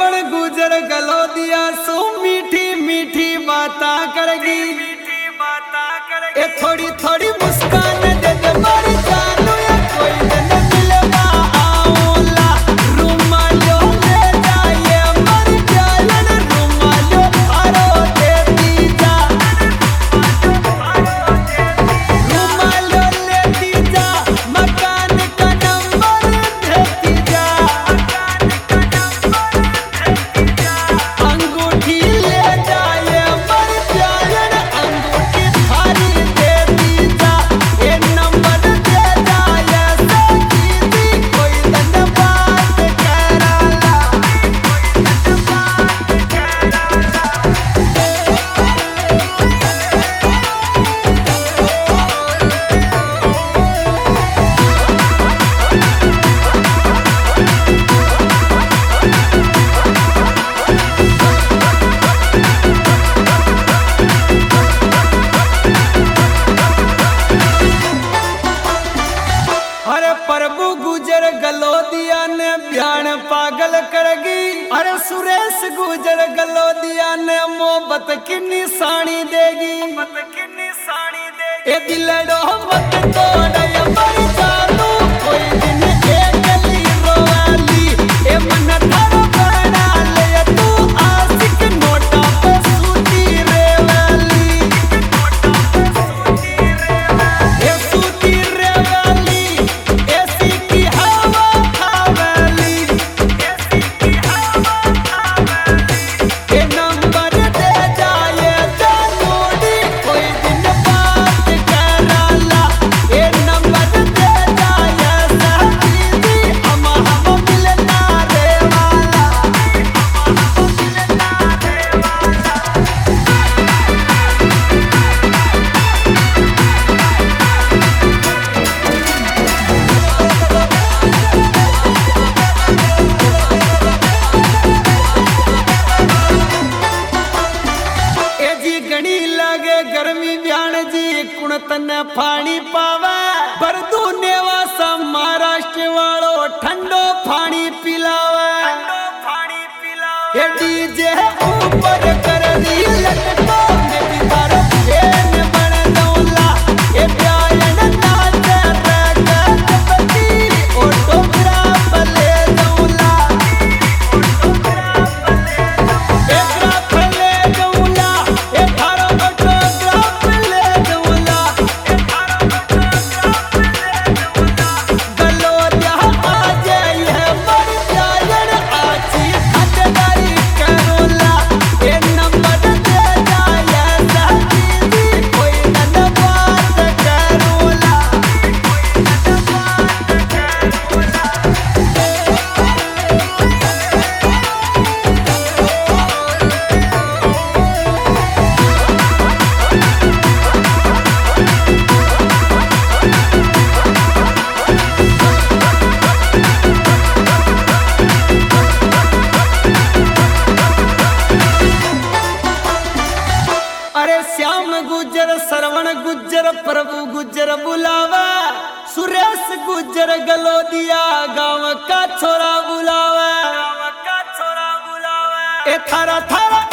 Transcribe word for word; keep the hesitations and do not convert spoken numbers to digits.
श्रवण गुजर गलोदिया सो मीठी मीठी बाता करगी ए थोड़ी थोड़ी मुस्कान दे दे मारी जानू या कोई दिन मिलवा आऊला रुमालो ले जाए मारी प्यालन रुमालो थारो देती जा रुमालो लेती जा मकान का नंबर देती जा अंगूठी ले जाए मारी प्यालन अंगूठी थारी देती जा ये नंबर दे जाए सकीती कोई दिन बात कराला अरे प्रभु गुजर गलोदिया ने बयान पागल करगी अरे सुरेश गुजर गलोदिया ने मोहब्बत की निशानी देगी ए दिलड़ो मत तोड़ ये मर जानू कोई दिन एक गली रोवाली ए मन थारो बना ले तू आशिक नोटा पे सूती रेवाली ए सूती रेवाली एसी की हवा हवाली ए नंबर दे जाए जानूडी कोई दिन बात कराला ए नंबर दे जाए सकीती हम हम मिलना रे वाला ए जी घणी लागे गर्मी ब्याण जी कुण तने पानी पावे पर दूने वासा महाराष्ट्र वालो ठंडो पानी पिलावे ए डीजे ऊपर कर दी लटको मैं भी तारो फेन बन दौला ए प्यायन नाचे रगत पति ऑटोग्राफ ले दौला ए ग्राफ ले दौला ए थारो ऑटोग्राफ ले दौला गलोदिया आ जाई है मर प्यायन आची खतदारी करोला ए नंबर दे जाए सकीती कोई नन बात करोला अरे श्याम गुजर श्रवण गुजर प्रभु गुजर बुलावा सुरेश गुजर गलोदिया गांव का छोरा बुलावा ए थारा थारा